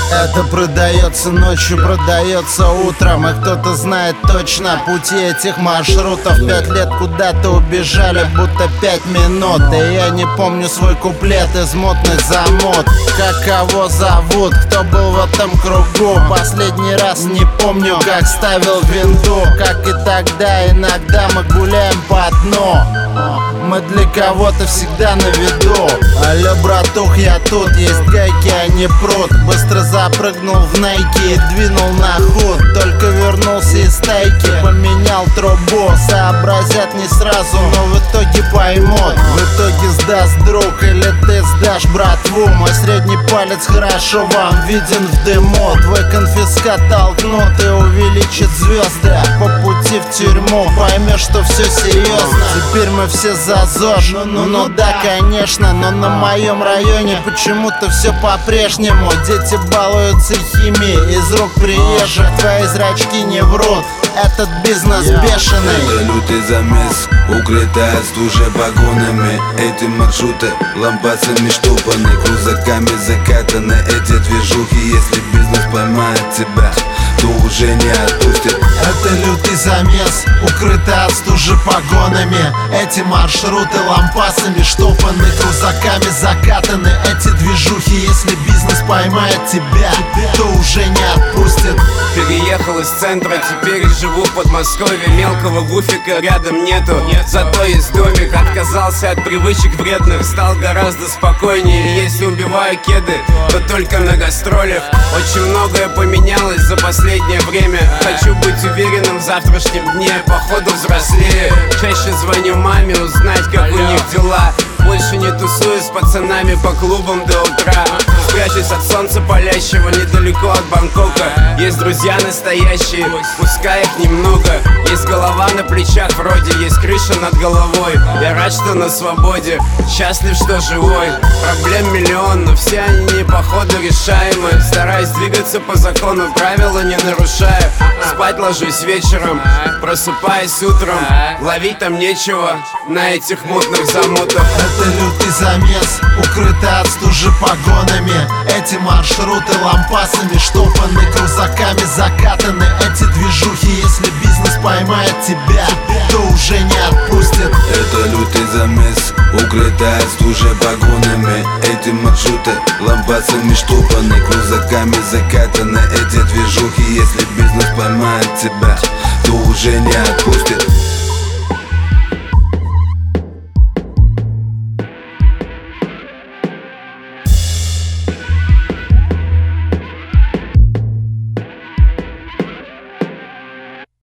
Это продается ночью, продается утром. И кто-то знает точно пути этих маршрутов. 5 лет куда-то убежали, будто 5 минут. И я не помню свой куплет из мутных замут. Как кого зовут, кто был в этом кругу? Последний раз не помню, как ставил винду. Как и тогда, иногда мы гуляем по дну. Мы для кого-то всегда на виду. Алло, братух, я тут, есть гайки, а не пруд. Быстро запрыгнул в найки и двинул на худ. Только вернулся из стайки, поменял трубу. Сообразят не сразу, но в итоге поймут. В итоге сдаст друг или ты сдашь братву. Мой средний палец хорошо вам виден в дыму. Твой конфискат толкнут и увеличит звезды. По пути в тюрьму поймешь, что все серьезно. Теперь мы все за ЗОЖ, ну да, конечно. Но на моем районе почему-то все по-прежнему. Дети балуются химией из рук приезжих. Твои зрачки не врут, этот бизнес бешеный. Это лютый замес, укрытая стужа погонами. Эти маршруты лампасами штопаны, крузаками закатаны. Эти движухи, если бизнес поймает тебя, то уже не отпустит. Это лютый замес, укрытый от стужи погонами. Эти маршруты лампасами штопаны, крузаками закатаны. Эти движухи, если бизнес поймает тебя, то уже не отпустит. Переехал из центра, теперь живу в Подмосковье. Мелкого гуфика рядом нету, зато есть домик. Отказался от привычек вредных, стал гораздо спокойнее. Если убиваю кеды, то только на гастролях. Очень многое поменялось за последнее время. Хочу быть уверенным в завтрашнем дне, походу взрослее. Чаще звоню маме узнать, как у них дела. Больше не тусую с пацанами по клубам до утра. Спрячусь от солнца палящего недалеко от Бангкока. Есть друзья настоящие, пускай их немного. Есть голова на плечах вроде, есть крыша над головой. Я рад, что на свободе, счастлив, что живой. Проблем миллион, но все они походу решаемы. Стараюсь двигаться по закону, правила не нарушаю. Спать ложусь вечером, просыпаюсь утром. Ловить там нечего на этих мутных замутах. Это лютый замес, укрытый от стужи погонами. Эти маршруты лампасами штопаны, крузаками закатаны. Эти движухи, если бизнес поймает тебя, то уже не отпустит. Это лютый замес, укрытый от стужи погонами. Эти маршруты лампасами штопаны, крузаками закатаны. Эти движухи, если бизнес поймает тебя, то уже не отпустит.